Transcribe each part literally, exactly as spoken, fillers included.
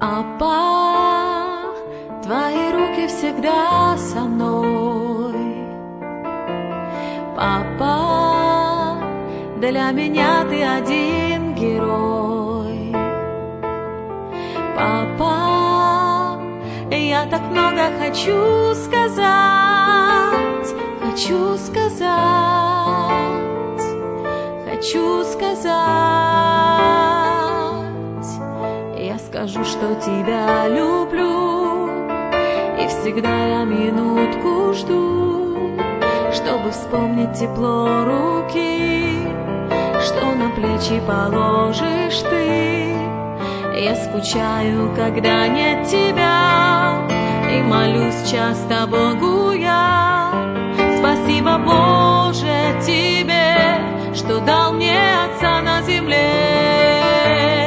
Папа, твои руки всегда со мной. Папа, для меня ты один герой. Папа, я так много хочу сказать, хочу сказать, хочу сказать. Я скажу, что тебя люблю, и всегда я минутку жду, чтобы вспомнить тепло руки, что на плечи положишь ты. Я скучаю, когда нет тебя, и молюсь часто Богу я. Спасибо, Боже, тебе, что дал мне отца на земле.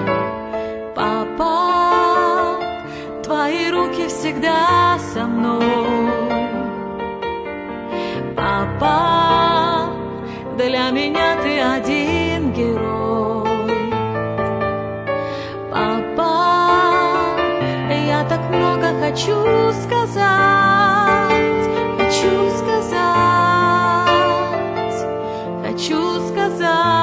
Папа, твои руки всегда со мной. Папа, для меня ты один герой. Папа, я так много хочу сказать, хочу сказать, хочу сказать.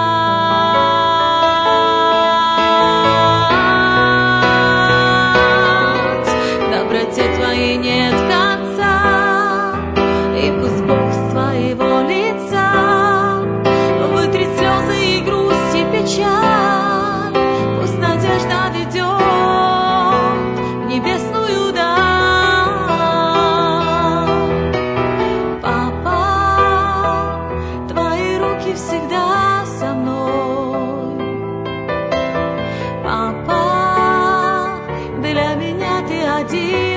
Доброте твоей нет конца, и пусть Бог с твоего лица вытри слезы и грусть и печаль. Пусть надежда ведет в небесную даль. Папа, твои руки всегда со мной. Папа, для меня ты один